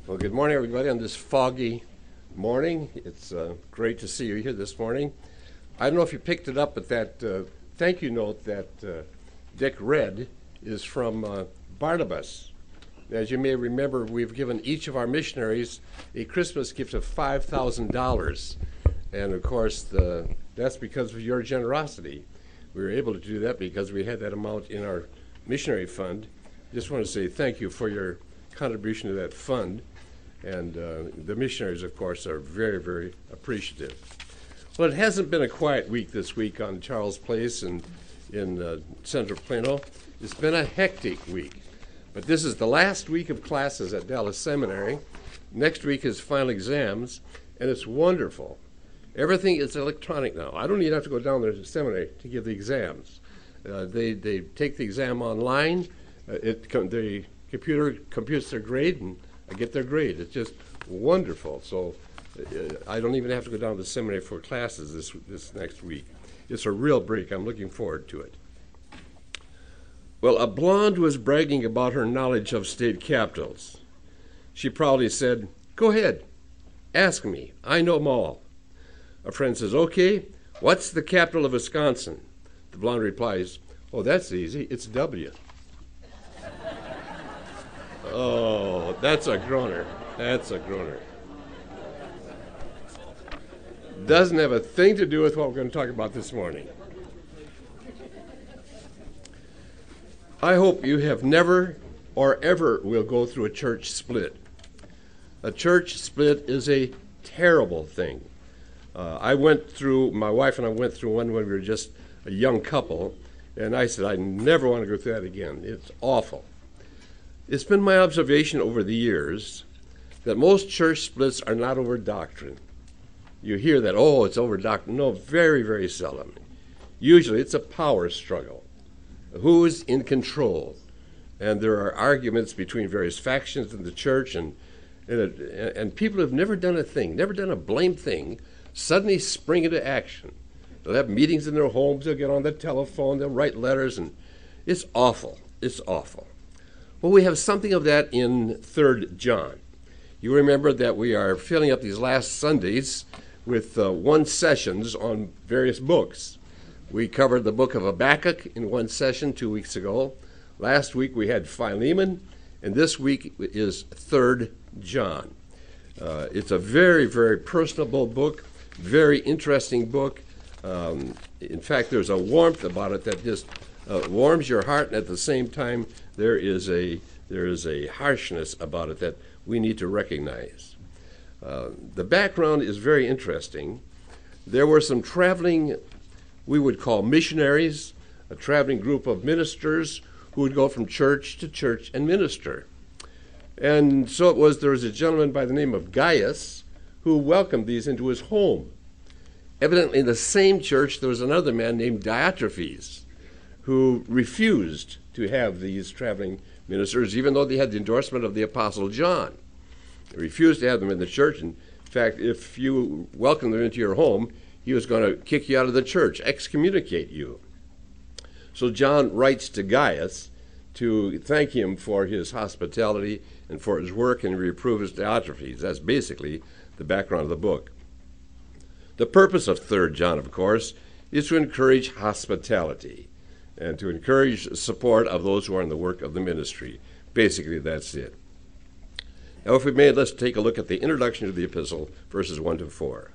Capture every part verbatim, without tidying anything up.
Well, good morning, everybody, on this foggy morning. It's uh, great to see you here this morning. I don't know if you picked it up, but that uh, thank you note that uh, Dick read is from uh, Barnabas. As you may remember, we've given each of our missionaries a Christmas gift of five thousand dollars. And, of course, the, that's because of your generosity. We were able to do that because we had that amount in our missionary fund. Just want to say thank you for your contribution to that fund. And uh, the missionaries, of course, are very, very appreciative. Well, it hasn't been a quiet week this week on Charles Place and in uh, Central Plano. It's been a hectic week. But this is the last week of classes at Dallas Seminary. Next week is final exams, and it's wonderful. Everything is electronic now. I don't even have to go down there to the seminary to give the exams. Uh, they, they take the exam online. Uh, it the computer computes their grade, and I get their grade. It's just wonderful. So uh, I don't even have to go down to the seminary for classes this this next week. It's a real break. I'm looking forward to it. Well, a blonde was bragging about her knowledge of state capitals. She proudly said, "Go ahead, ask me. I know them all." A friend says, "Okay, what's the capital of Wisconsin?" The blonde replies, "Oh, that's easy. It's W." Oh, that's a groaner. That's a groaner. Doesn't have a thing to do with what we're going to talk about this morning. I hope you have never or ever will go through a church split. A church split is a terrible thing. Uh, I went through, my wife and I went through one when we were just a young couple, and I said, I never want to go through that again. It's awful. It's been my observation over the years that most church splits are not over doctrine. You hear that, oh, it's over doctrine. No, very, very seldom. Usually it's a power struggle. Who's in control? And there are arguments between various factions in the church, and and, it, and people who have never done a thing, never done a blame thing, suddenly spring into action. They'll have meetings in their homes, they'll get on the telephone, they'll write letters, and it's awful. It's awful. Well, we have something of that in Third John. You remember that we are filling up these last Sundays with uh, one sessions on various books. We covered the book of Habakkuk in one session two weeks ago. Last week we had Philemon, and this week is Third John. Uh, it's a very, very personable book, very interesting book. Um, in fact, there's a warmth about it that just uh, warms your heart, and at the same time, there is a there is a harshness about it that we need to recognize. Uh, the background is very interesting. There were some traveling, we would call missionaries, a traveling group of ministers who would go from church to church and minister. And so it was, there was a gentleman by the name of Gaius who welcomed these into his home. Evidently in the same church there was another man named Diotrephes who refused to have these traveling ministers, even though they had the endorsement of the Apostle John. They refused to have them in the church. In fact, if you welcomed them into your home, he was going to kick you out of the church, excommunicate you. So John writes to Gaius to thank him for his hospitality and for his work, and reproves Diotrephes. That's basically the background of the book. The purpose of Third John, of course, is to encourage hospitality and to encourage support of those who are in the work of the ministry. Basically, that's it. Now, if we may, let's take a look at the introduction to the epistle, verses one to four.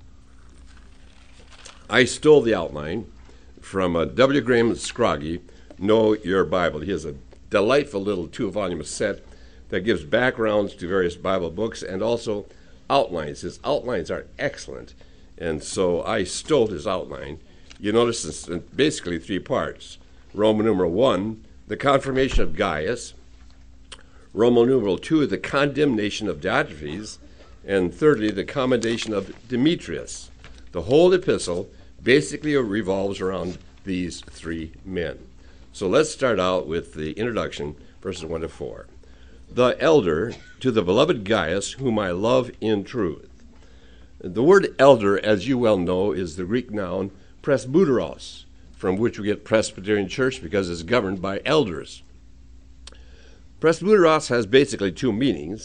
I stole the outline from uh, W. Graham Scroggie, Know Your Bible. He has a delightful little two-volume set that gives backgrounds to various Bible books and also outlines. His outlines are excellent, and so I stole his outline. You notice it's in basically three parts. Roman numeral one, the confirmation of Gaius. Roman numeral two, the condemnation of Diotrephes. And thirdly, the commendation of Demetrius. The whole epistle basically revolves around these three men. So let's start out with the introduction, verses one to four. The elder to the beloved Gaius, whom I love in truth. The word elder, as you well know, is the Greek noun presbyteros, from which we get Presbyterian Church because it's governed by elders. Presbyteros has basically two meanings.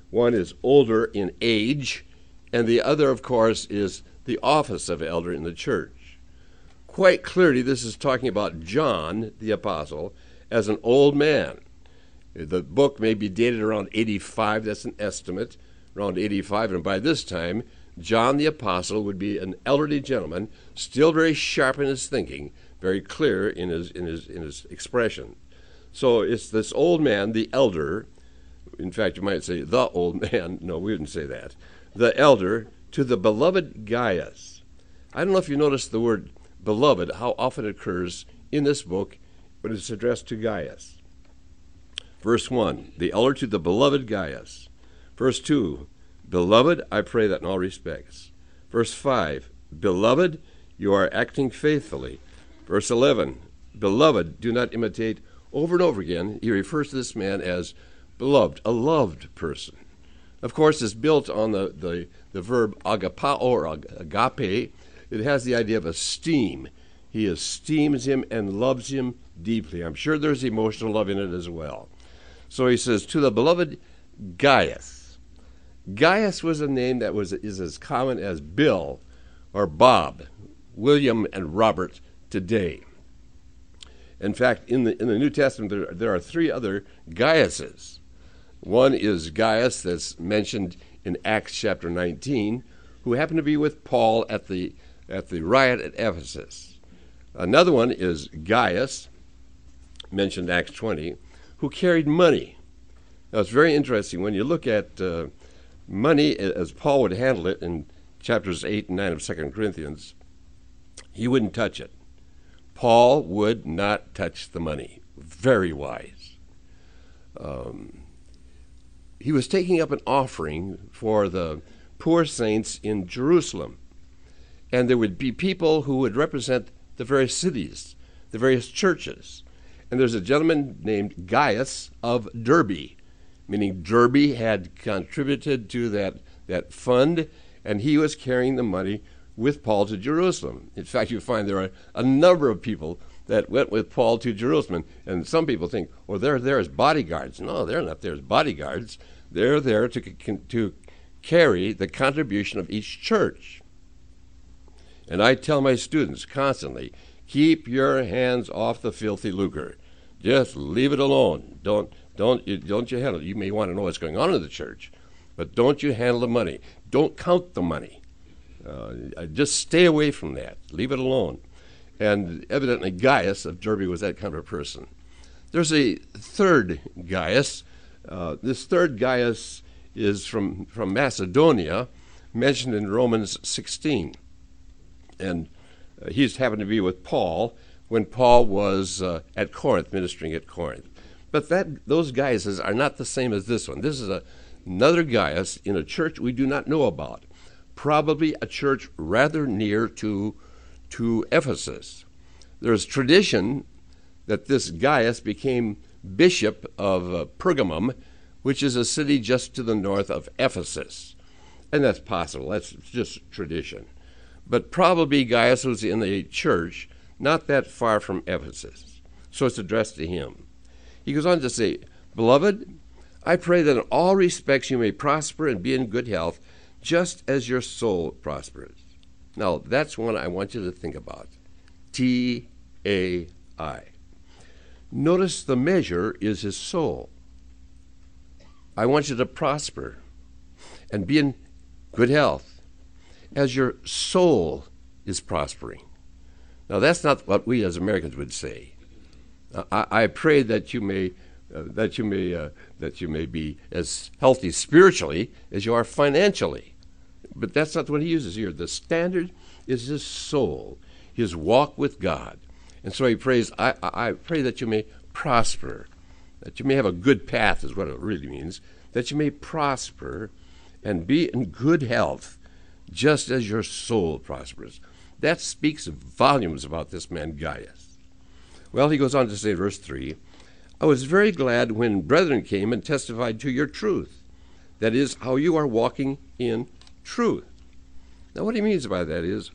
One is older in age, and the other, of course, is the office of elder in the church. Quite clearly, this is talking about John, the apostle, as an old man. The book may be dated around eighty-five, that's an estimate, around eighty-five, and by this time, John the apostle would be an elderly gentleman, still very sharp in his thinking, very clear in his in his in his expression. So it's this old man, the elder. In fact, you might say the old man. No, we wouldn't say that. The elder to the beloved Gaius. I don't know if you noticed the word beloved, how often it occurs in this book when it's addressed to Gaius. Verse one, the elder to the beloved Gaius. Verse two, beloved, I pray that in all respects. Verse five, beloved, you are acting faithfully. Verse eleven, beloved, do not imitate. Over and over again, he refers to this man as beloved, a loved person. Of course, it's built on the, the, the verb agapao or agape. It has the idea of esteem. He esteems him and loves him deeply. I'm sure there's emotional love in it as well. So he says, to the beloved Gaius. Gaius was a name that was is as common as Bill or Bob, William and Robert today. In fact, in the in the New Testament, there, there are three other Gaiuses. One is Gaius that's mentioned in Acts chapter nineteen, who happened to be with Paul at the at the riot at Ephesus. Another one is Gaius, mentioned in Acts twenty, who carried money. Now, it's very interesting when you look at uh, money as Paul would handle it in chapters eight and nine of Second Corinthians. He wouldn't touch it. Paul would not touch the money. Very wise. Um, he was taking up an offering for the poor saints in Jerusalem. And there would be people who would represent the various cities, the various churches. And there's a gentleman named Gaius of Derbe, meaning Derbe had contributed to that, that fund, and he was carrying the money with Paul to Jerusalem. In fact, you find there are a number of people that went with Paul to Jerusalem. And some people think, well, they're there as bodyguards. No, they're not there as bodyguards. They're there to, to carry the contribution of each church. And I tell my students constantly, keep your hands off the filthy lucre. Just leave it alone. Don't, don't, you, don't you handle it. You may want to know what's going on in the church, but don't you handle the money. Don't count the money. Uh, just stay away from that. Leave it alone. And evidently Gaius of Derbe was that kind of a person. There's a third Gaius. Uh, this third Gaius is from, from Macedonia, mentioned in Romans sixteen. And uh, he's happened to be with Paul when Paul was uh, at Corinth, ministering at Corinth. But that those Gaiuses are not the same as this one. This is a, another Gaius in a church we do not know about. Probably a church rather near to, to Ephesus. There's tradition that this Gaius became bishop of uh, Pergamum, which is a city just to the north of Ephesus. And that's possible. That's just tradition. But probably Gaius was in a church not that far from Ephesus. So it's addressed to him. He goes on to say, beloved, I pray that in all respects you may prosper and be in good health, just as your soul prospers. Now, that's one I want you to think about. T A I. Notice the measure is his soul. I want you to prosper and be in good health as your soul is prospering. Now, that's not what we as Americans would say. Uh, I, I pray that you may uh, that you may uh, that you may be as healthy spiritually as you are financially. But that's not what he uses here. The standard is his soul, his walk with God. And so he prays, I, I pray that you may prosper, that you may have a good path is what it really means, that you may prosper and be in good health, just as your soul prospers. That speaks volumes about this man Gaius. Well, he goes on to say, verse three, I was very glad when brethren came and testified to your truth. That is, how you are walking in truth. Now, what he means by that is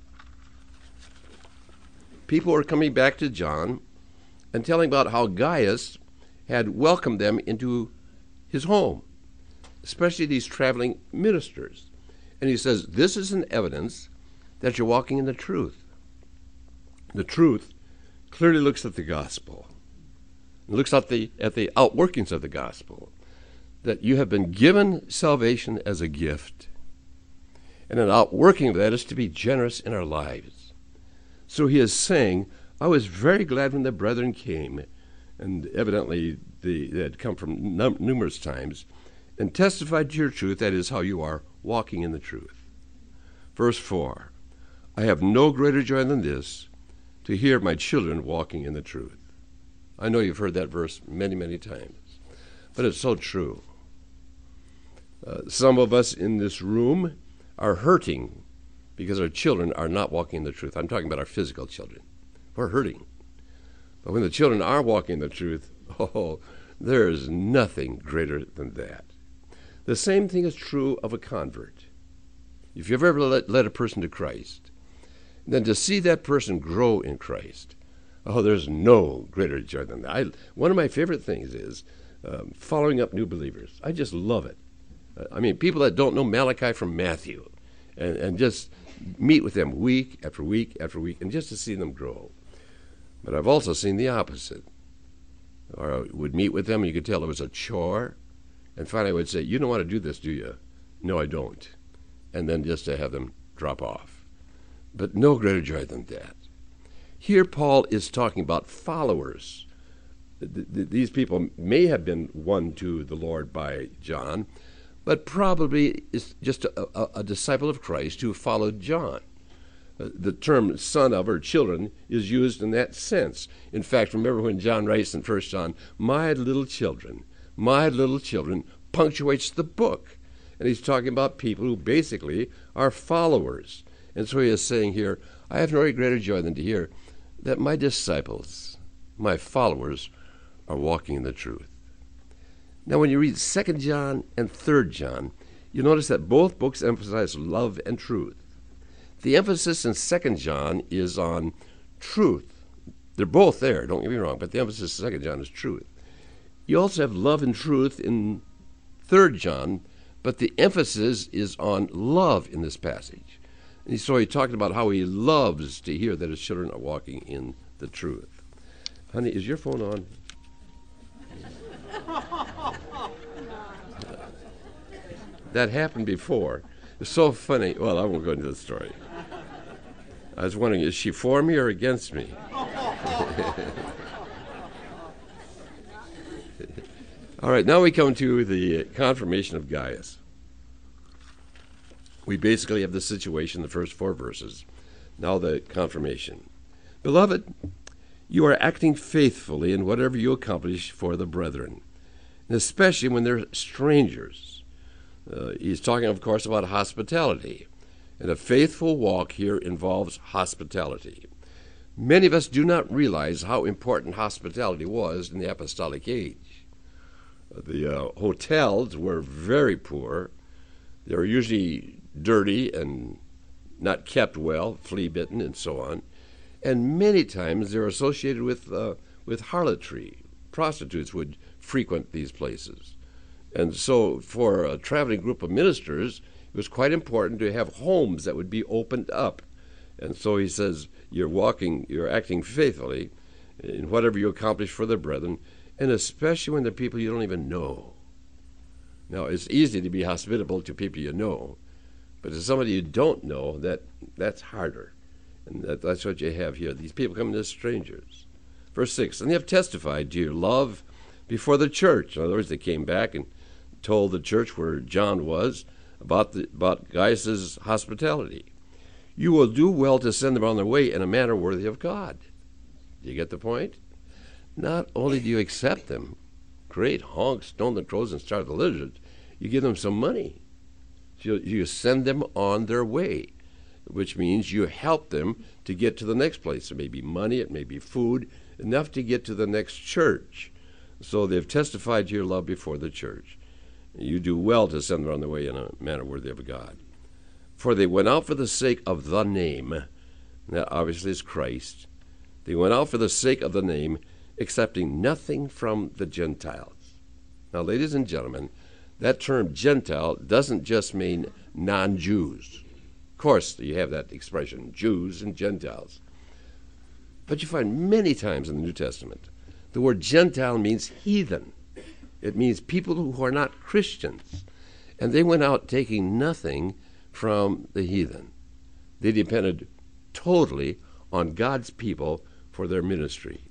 people are coming back to John and telling about how Gaius had welcomed them into his home. especially these traveling ministers. And he says, this is an evidence that you're walking in the truth. The truth clearly looks at the gospel. It looks at the, at the outworkings of the gospel, that you have been given salvation as a gift. And an outworking of that is to be generous in our lives. So he is saying, I was very glad when the brethren came, and evidently they, they had come from num- numerous times, and testified to your truth, that is how you are walking in the truth. Verse four, I have no greater joy than this, to hear my children walking in the truth. I know you've heard that verse many, many times, but it's so true. Uh, some of us in this room are hurting because our children are not walking in the truth. I'm talking about our physical children. We're hurting. But when the children are walking in the truth, oh, there is nothing greater than that. The same thing is true of a convert. If you've ever led, led a person to Christ, then to see that person grow in Christ, oh, there's no greater joy than that. I, one of my favorite things is um, following up new believers. I just love it. Uh, I mean, people that don't know Malachi from Matthew, and, and just meet with them week after week after week, and just to see them grow. But I've also seen the opposite. Or I would meet with them, and you could tell it was a chore, and finally I would say, you don't want to do this, do you? No, I don't. And then just to have them drop off. But no greater joy than that. Here Paul is talking about followers. These people may have been won to the Lord by John, but probably is just a, a, a disciple of Christ who followed John. The term son of or children is used in that sense. In fact, remember when John writes in First John, my little children, my little children, punctuates the book. And he's talking about people who basically are followers. And so he is saying here, I have no greater joy than to hear that my disciples, my followers, are walking in the truth. Now, when you read Second John and Third John, you notice that both books emphasize love and truth. The emphasis in Second John is on truth. They're both there, don't get me wrong, but the emphasis in Second John is truth. You also have love and truth in Third John, but the emphasis is on love in this passage. And so he talked about how he loves to hear that his children are walking in the truth. Honey, is your phone on? That happened before. It's so funny. Well, I won't go into the story. I was wondering, is she for me or against me? All right, now we come to the confirmation of Gaius. We basically have the situation, the first four verses. Now the confirmation. Beloved, you are acting faithfully in whatever you accomplish for the brethren, and especially when they're strangers. Uh, he's talking, of course, about hospitality. And a faithful walk here involves hospitality. Many of us do not realize how important hospitality was in the apostolic age. The uh, hotels were very poor. They were usually dirty and not kept well, flea-bitten, and so on. And many times they're associated with uh, with harlotry. Prostitutes would frequent these places. And so for a traveling group of ministers, it was quite important to have homes that would be opened up. And so he says, you're walking, you're acting faithfully in whatever you accomplish for the brethren, and especially when they're people you don't even know. Now, it's easy to be hospitable to people you know, but to somebody you don't know, that that's harder. And that, that's what you have here. These people come as strangers. Verse six, and they have testified to your love before the church. In other words, they came back and told the church where John was about the, about Gaius' hospitality. You will do well to send them on their way in a manner worthy of God. Do you get the point? Not only do you accept them, great honks, stone the crows, and starve the lizards, you give them some money. You, you send them on their way, which means you help them to get to the next place. It may be money, it may be food, enough to get to the next church. So they've testified to your love before the church. You do well to send them on their way in a manner worthy of God. For they went out for the sake of the name. That obviously is Christ. They went out for the sake of the name, accepting nothing from the Gentiles. Now, ladies and gentlemen, that term Gentile doesn't just mean non-Jews. Of course, you have that expression, Jews and Gentiles. But you find many times in the New Testament, the word Gentile means heathen. It means people who are not Christians. And they went out taking nothing from the heathen. They depended totally on God's people for their ministry.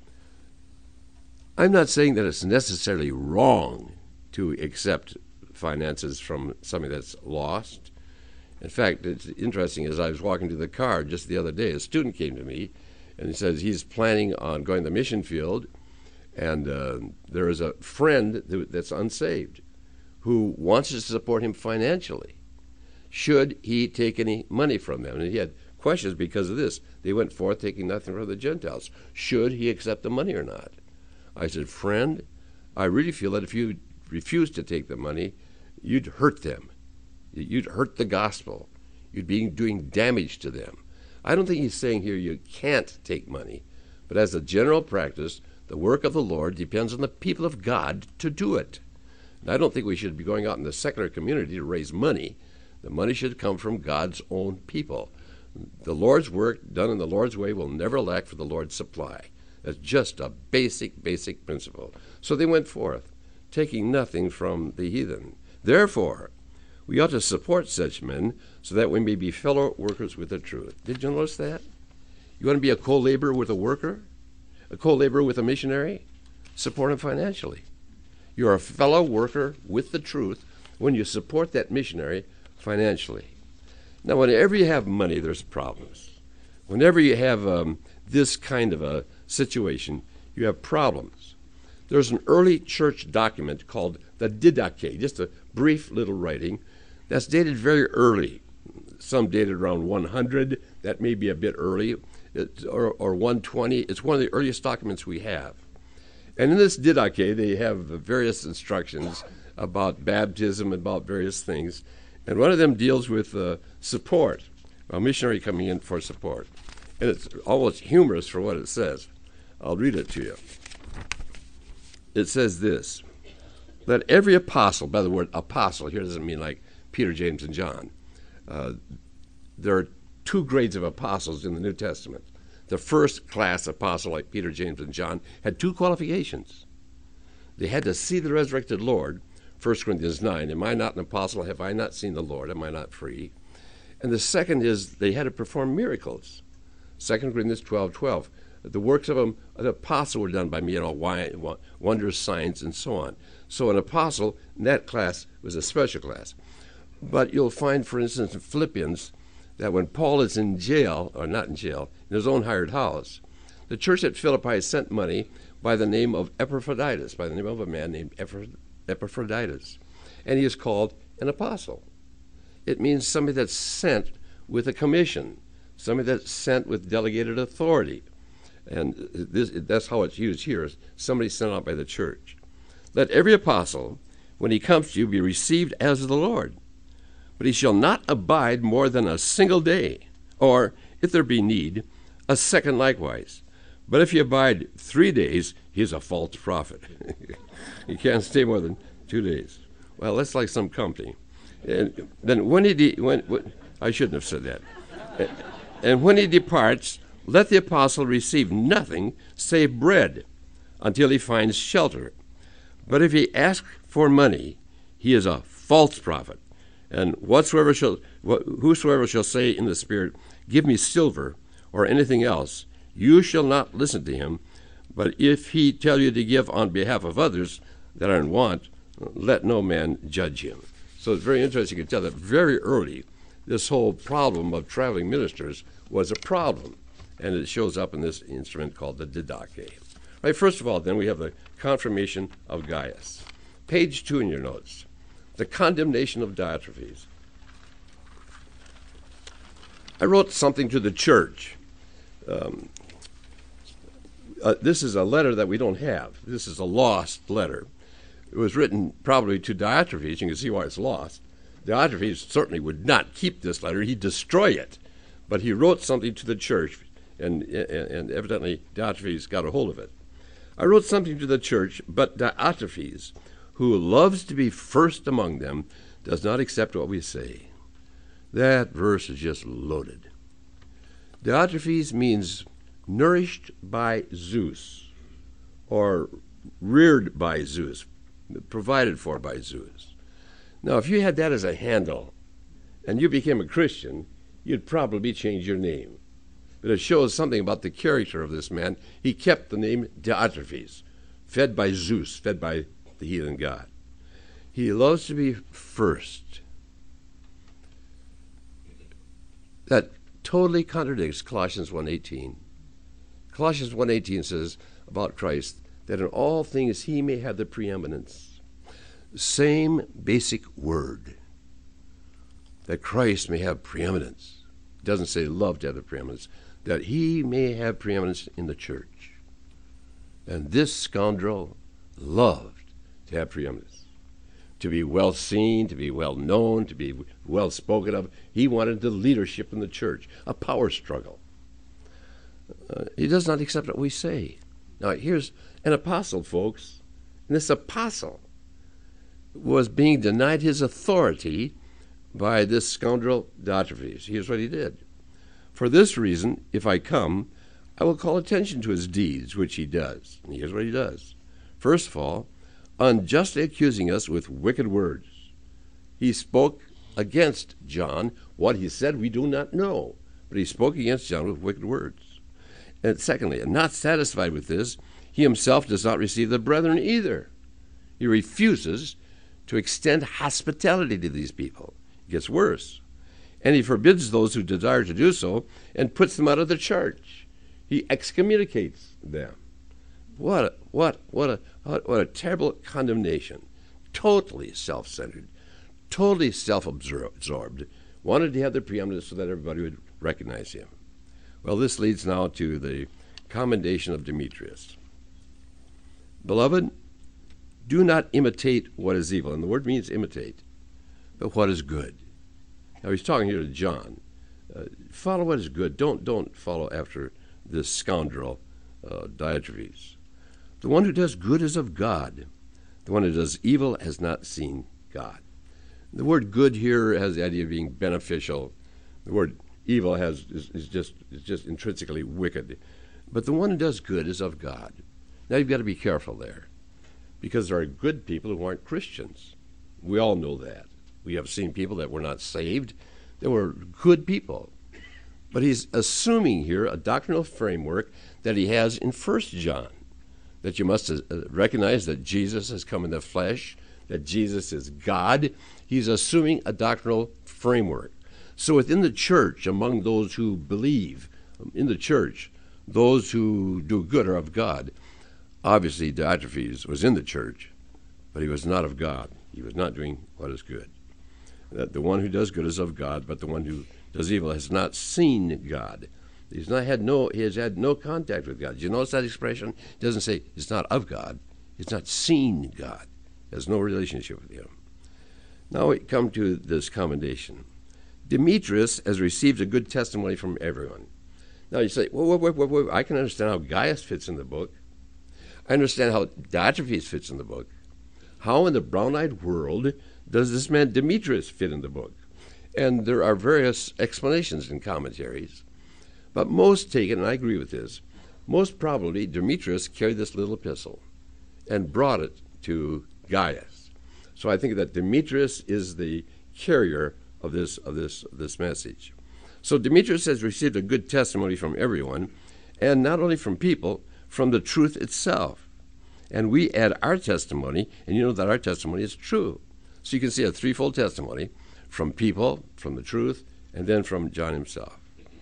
I'm not saying that it's necessarily wrong to accept finances from somebody that's lost. In fact, it's interesting, as I was walking to the car just the other day, a student came to me and he says he's planning on going to the mission field, and uh, there is a friend that's unsaved who wants to support him financially. Should he take any money from them? And he had questions because of this. They went forth taking nothing from the Gentiles. Should he accept the money or not? I said, friend, I really feel that if you refuse to take the money, you'd hurt them. You'd hurt the gospel. You'd be doing damage to them. I don't think he's saying here you can't take money, but as a general practice, the work of the Lord depends on the people of God to do it. And I don't think we should be going out in the secular community to raise money. The money should come from God's own people. The Lord's work done in the Lord's way will never lack for the Lord's supply. That's just a basic, basic principle. So they went forth, taking nothing from the heathen. Therefore, we ought to support such men so that we may be fellow workers with the truth. Did you notice that? You want to be a co-laborer with a worker? A co-laborer with a missionary? Support him financially. You're a fellow worker with the truth when you support that missionary financially. Now, whenever you have money, there's problems. Whenever you have um, this kind of a situation, you have problems. There's an early church document called the Didache, just a brief little writing that's dated very early. Some dated around one hundred. That may be a bit early, it, or, or one twenty. It's one of the earliest documents we have. And in this Didache, they have various instructions about baptism, about various things. And one of them deals with uh, support, a missionary coming in for support. And it's almost humorous for what it says. I'll read it to you. It says this: let every apostle, by the word apostle, here doesn't mean like Peter, James, and John. Uh, there are two grades of apostles in the New Testament. The first class apostle, like Peter, James, and John, had two qualifications. They had to see the resurrected Lord, First Corinthians nine, am I not an apostle? Have I not seen the Lord? Am I not free? And the second is they had to perform miracles. Second Corinthians twelve twelve. The works of an apostle were done by me, you know, wonders, signs, and so on. So an apostle in that class was a special class. But you'll find, for instance, in Philippians, that when Paul is in jail, or not in jail, in his own hired house, the church at Philippi sent money by the name of Epaphroditus, by the name of a man named Epaphroditus. And he is called an apostle. It means somebody that's sent with a commission, somebody that's sent with delegated authority. And this, that's how it's used here, is somebody sent out by the church. Let every apostle, when he comes to you, be received as the Lord. But he shall not abide more than a single day, or, if there be need, a second likewise. But if he abide three days, he is a false prophet. He can't stay more than two days. Well, that's like some company. And then when he de- when, when I shouldn't have said that. And when he departs, let the apostle receive nothing save bread until he finds shelter. But if he ask for money, he is a false prophet. And whatsoever shall, whosoever shall say in the Spirit, give me silver or anything else, you shall not listen to him. But if he tell you to give on behalf of others that are in want, let no man judge him. So it's very interesting. You can tell that very early, this whole problem of traveling ministers was a problem. And it shows up in this instrument called the Didache. Right, first of all, then, we have the confirmation of Gaius. Page two in your notes. The condemnation of Diotrephes. I wrote something to the church. Um, uh, this is a letter that we don't have. This is a lost letter. It was written probably to Diotrephes. You can see why it's lost. Diotrephes certainly would not keep this letter. He'd destroy it. But he wrote something to the church, and, and, and evidently Diotrephes got a hold of it. I wrote something to the church, but Diotrephes, who loves to be first among them does not accept what we say. That verse is just loaded. Diotrephes means nourished by Zeus, or reared by Zeus, provided for by Zeus. Now, if you had that as a handle and you became a Christian, you'd probably change your name. But it shows something about the character of this man. He kept the name Diotrephes, fed by Zeus, fed by the heathen god. He loves to be first. That totally contradicts Colossians one eighteen. Colossians one eighteen says about Christ that in all things he may have the preeminence. Same basic word, that Christ may have preeminence. It doesn't say love to have the preeminence, that he may have preeminence in the church. And this scoundrel loved to have preeminence, to be well seen, to be well known, to be well spoken of. He wanted the leadership in the church, a power struggle. Uh, he does not accept what we say. Now, here's an apostle, folks, and this apostle was being denied his authority by this scoundrel Diotrephes. Here's what he did. For this reason, if I come, I will call attention to his deeds, which he does. And here's what he does. First of all, unjustly accusing us with wicked words. He spoke against John. What he said we do not know, but he spoke against John with wicked words. And secondly, and not satisfied with this, he himself does not receive the brethren either. He refuses to extend hospitality to these people. It gets worse. And he forbids those who desire to do so and puts them out of the church. He excommunicates them. What a, what, what a, what a terrible condemnation. Totally self-centered, totally self-absorbed. Wanted to have the preeminence so that everybody would recognize him. Well, this leads now to the commendation of Demetrius. Beloved, do not imitate what is evil. And the word means imitate, but what is good. Now, he's talking here to John. Uh, follow what is good. Don't, don't follow after this scoundrel, uh, Diotrephes. The one who does good is of God. The one who does evil has not seen God. The word good here has the idea of being beneficial. The word evil has is, is just is just intrinsically wicked. But the one who does good is of God. Now, you've got to be careful there, because there are good people who aren't Christians. We all know that. We have seen people that were not saved. They were good people. But he's assuming here a doctrinal framework that he has in First John, that you must recognize that Jesus has come in the flesh, that Jesus is God. He's assuming a doctrinal framework. So within the church, among those who believe in the church, those who do good are of God. Obviously, Diotrephes was in the church, but he was not of God. He was not doing what is good. That the one who does good is of God, but the one who does evil has not seen God. He's not had no. He has had no contact with God. Do you notice that expression? It doesn't say it's not of God. It's not seen God. It has no relationship with him. Now we come to this commendation. Demetrius has received a good testimony from everyone. Now you say, well, wait, wait, wait, I can understand how Gaius fits in the book. I understand how Diotrephes fits in the book. How in the brown-eyed world does this man Demetrius fit in the book? And there are various explanations and commentaries. But most take it, and I agree with this, most probably Demetrius carried this little epistle and brought it to Gaius. So I think that Demetrius is the carrier of this of this of this message. So Demetrius has received a good testimony from everyone, and not only from people, from the truth itself. And we add our testimony, and you know that our testimony is true. So you can see a threefold testimony from people, from the truth, and then from John himself.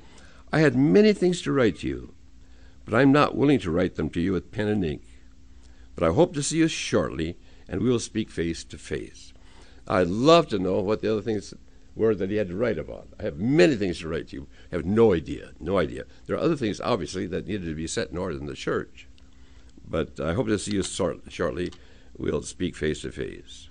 I had many things to write to you, but I am not willing to write them to you with pen and ink. But I hope to see you shortly, and we will speak face to face. I'd love to know what the other things were that he had to write about. I have many things to write to you. I have no idea, no idea. There are other things, obviously, that needed to be set in order in the church. But I hope to see you shortly. We'll speak face to face.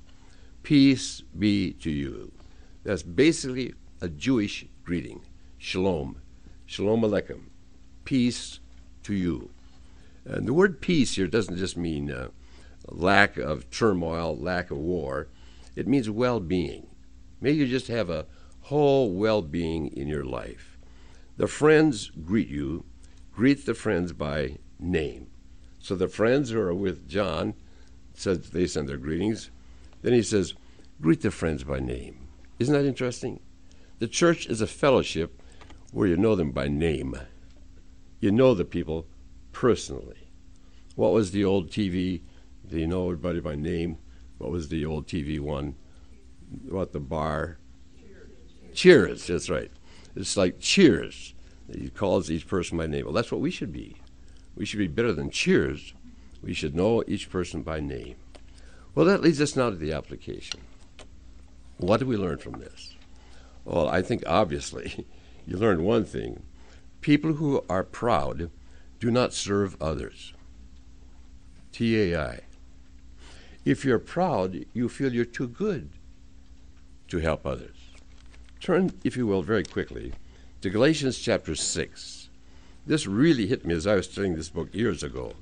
Peace be to you. That's basically a Jewish greeting. Shalom. Shalom Aleichem. Peace to you. And the word peace here doesn't just mean uh, lack of turmoil, lack of war. It means well-being. May you just have a whole well-being in your life. The friends greet you. Greet the friends by name. So the friends who are with John, says they send their greetings. Then he says, greet the friends by name. Isn't that interesting? The church is a fellowship where you know them by name. You know the people personally. What was the old T V? Do you know everybody by name? What was the old T V one? What, the bar? Cheers. Cheers, that's right. It's like Cheers. He calls each person by name. Well, that's what we should be. We should be better than Cheers. We should know each person by name. Well, that leads us now to the application. What do we learn from this? Well, I think obviously you learn one thing. People who are proud do not serve others. T A I. If you're proud, you feel you're too good to help others. Turn, if you will, very quickly to Galatians chapter six. This really hit me as I was studying this book years ago.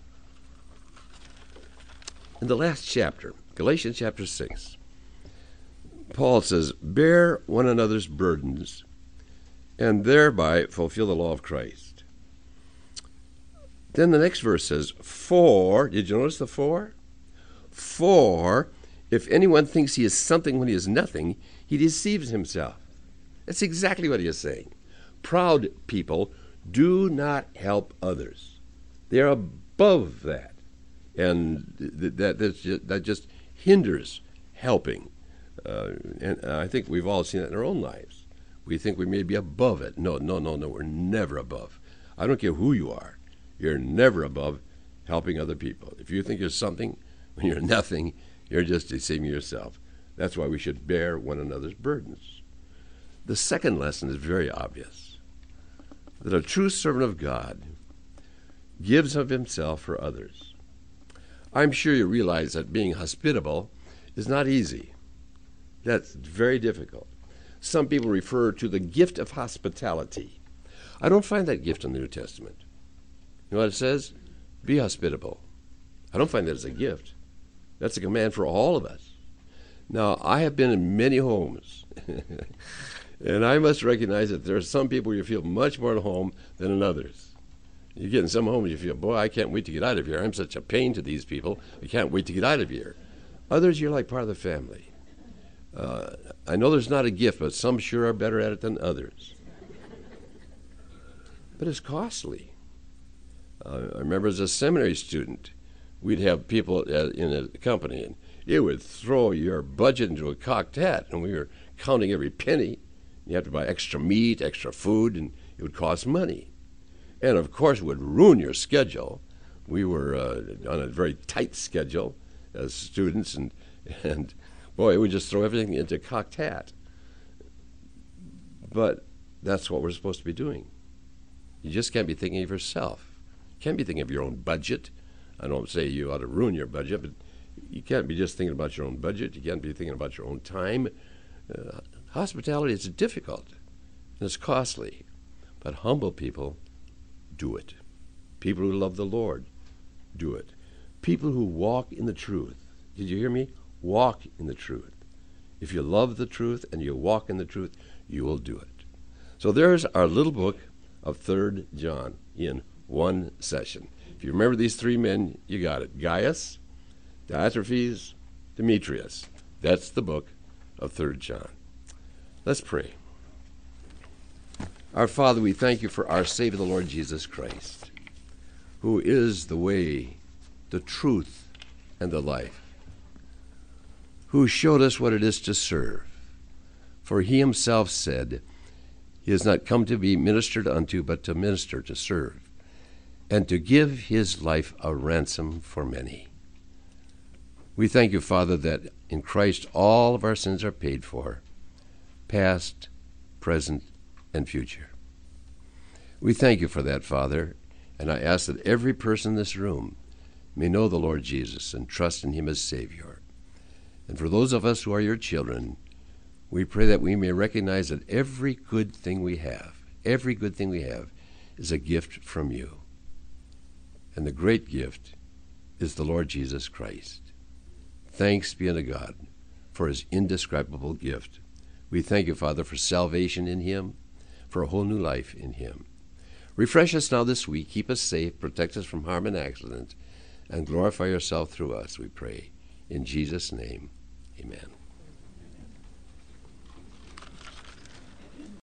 In the last chapter, Galatians chapter six, Paul says, bear one another's burdens and thereby fulfill the law of Christ. Then the next verse says, for, did you notice the for? For, if anyone thinks he is something when he is nothing, he deceives himself. That's exactly what he is saying. Proud people do not help others. They are above that. And th- that, that's just, that just hinders helping. Uh, and I think we've all seen it in our own lives. We think we may be above it. No, no, no, no, we're never above. I don't care who you are. You're never above helping other people. If you think you're something when you're nothing, you're just deceiving yourself. That's why we should bear one another's burdens. The second lesson is very obvious, that a true servant of God gives of himself for others. I'm sure you realize that being hospitable is not easy. That's very difficult. Some people refer to the gift of hospitality. I don't find that gift in the New Testament. You know what it says? Be hospitable. I don't find that as a gift. That's a command for all of us. Now, I have been in many homes, and I must recognize that there are some people you feel much more at home than in others. You get in some homes, you feel, boy, I can't wait to get out of here. I'm such a pain to these people. I can't wait to get out of here. Others, you're like part of the family. Uh, I know there's not a gift, but some sure are better at it than others. But it's costly. Uh, I remember as a seminary student, we'd have people at, in a company, and it would throw your budget into a cocked hat, and we were counting every penny. You have to buy extra meat, extra food, and it would cost money. And, of course, it would ruin your schedule. We were uh, on a very tight schedule as students, and, and boy, it would just throw everything into a cocked hat. But that's what we're supposed to be doing. You just can't be thinking of yourself. You can't be thinking of your own budget. I don't say you ought to ruin your budget, but you can't be just thinking about your own budget. You can't be thinking about your own time. Uh, hospitality is difficult, and it's costly. But humble people do it. People who love the Lord do it. People who walk in the truth. Did you hear me? Walk in the truth. If you love the truth and you walk in the truth, you will do it. So there's our little book of Third John in one session. If you remember these three men, you got it. Gaius, Diotrephes, Demetrius. That's the book of Third John. Let's pray. Our Father, we thank you for our Savior, the Lord Jesus Christ, who is the way, the truth, and the life, who showed us what it is to serve. For he himself said, he has not come to be ministered unto, but to minister, to serve, and to give his life a ransom for many. We thank you, Father, that in Christ all of our sins are paid for, past, present, and future. We thank you for that, Father, and I ask that every person in this room may know the Lord Jesus and trust in him as Savior. And for those of us who are your children, we pray that we may recognize that every good thing we have, every good thing we have, is a gift from you. And the great gift is the Lord Jesus Christ. Thanks be unto God for his indescribable gift. We thank you, Father, for salvation in him, for a whole new life in him. Refresh us now this week. Keep us safe. Protect us from harm and accident. And glorify yourself through us, we pray. In Jesus' name, amen.